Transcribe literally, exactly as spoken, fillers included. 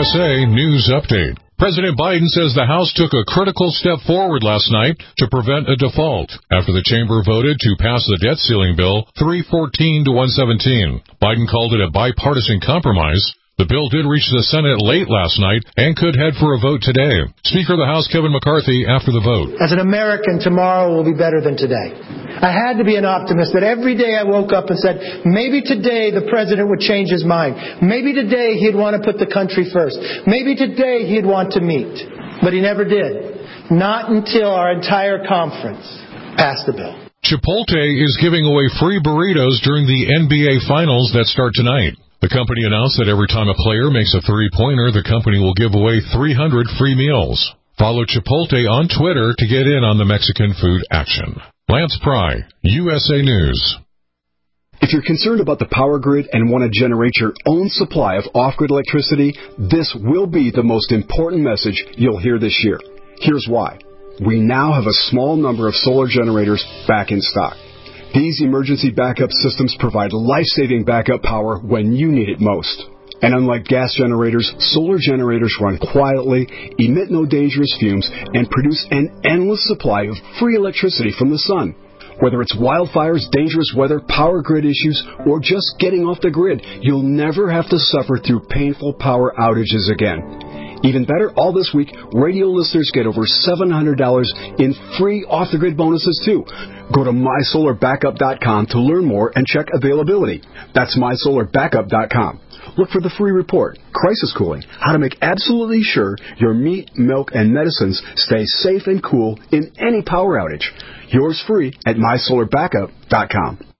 S A News Update. President Biden says the House took a critical step forward last night to prevent a default after the chamber voted to pass the debt ceiling bill three fourteen to one seventeen. Biden called it a bipartisan compromise. The bill did reach the Senate late last night and could head for a vote today. Speaker of the House Kevin McCarthy after the vote. As an American, tomorrow will be better than today. I had to be an optimist that every day I woke up and said, maybe today the president would change his mind. Maybe today he'd want to put the country first. Maybe today he'd want to meet. But he never did. Not until our entire conference passed the bill. Chipotle is giving away free burritos during the N B A Finals that start tonight. The company announced that every time a player makes a three-pointer, the company will give away three hundred free meals. Follow Chipotle on Twitter to get in on the Mexican food action. Lance Pry, U S A News. If you're concerned about the power grid and want to generate your own supply of off-grid electricity, this will be the most important message you'll hear this year. Here's why. We now have a small number of solar generators back in stock. These emergency backup systems provide life-saving backup power when you need it most. And unlike gas generators, solar generators run quietly, emit no dangerous fumes, and produce an endless supply of free electricity from the sun. Whether it's wildfires, dangerous weather, power grid issues, or just getting off the grid, you'll never have to suffer through painful power outages again. Even better, all this week, radio listeners get over seven hundred dollars in free off-the-grid bonuses, too. Go to my solar backup dot com to learn more and check availability. That's my solar backup dot com. Look for the free report, Crisis Cooling, how to make absolutely sure your meat, milk, and medicines stay safe and cool in any power outage. Yours free at my solar backup dot com.